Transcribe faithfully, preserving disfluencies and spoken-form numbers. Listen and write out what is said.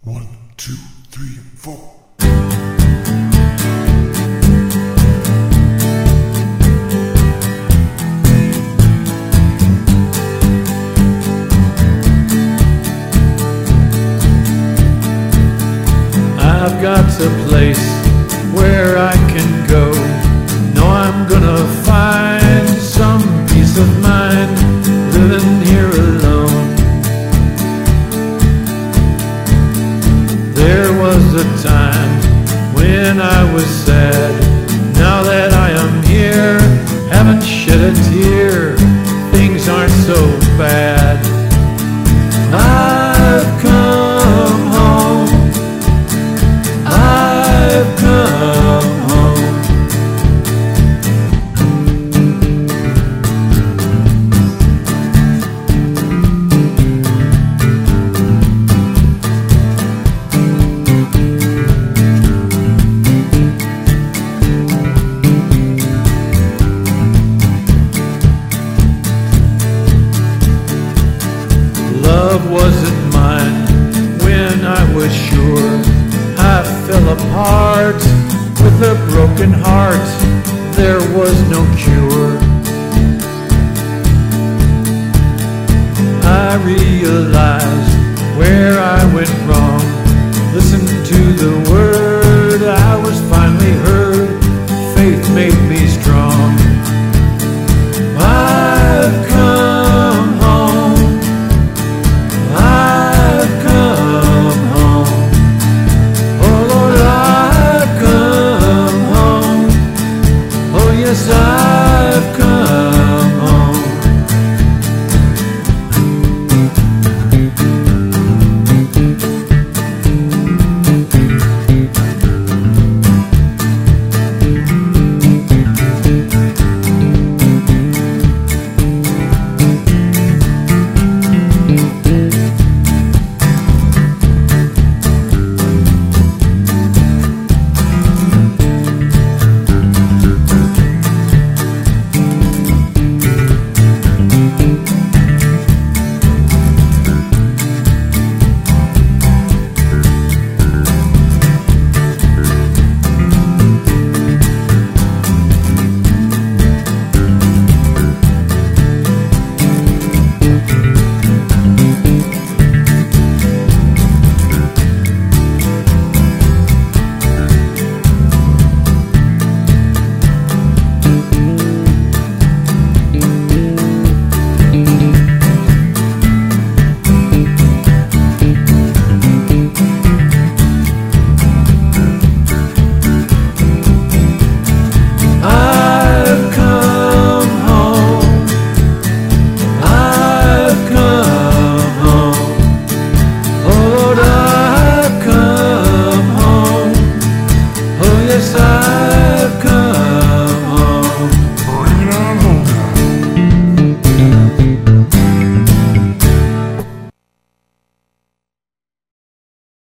One, two, three, four. I've got a place where I can go. Know I'm gonna find some peace of mind living here alone. There was a time when I was sad. Now that I am here, haven't shed a tear. Things aren't so bad. I've come home. I've come home. Love wasn't mine when I was sure. I fell apart with a broken heart. There was no cure. I realized where I went wrong. Listened to the word, I was finally heard. Faith made me strong. I've come home. I've come home. Oh Lord, I've come home. Oh yes, I've come home. Lord,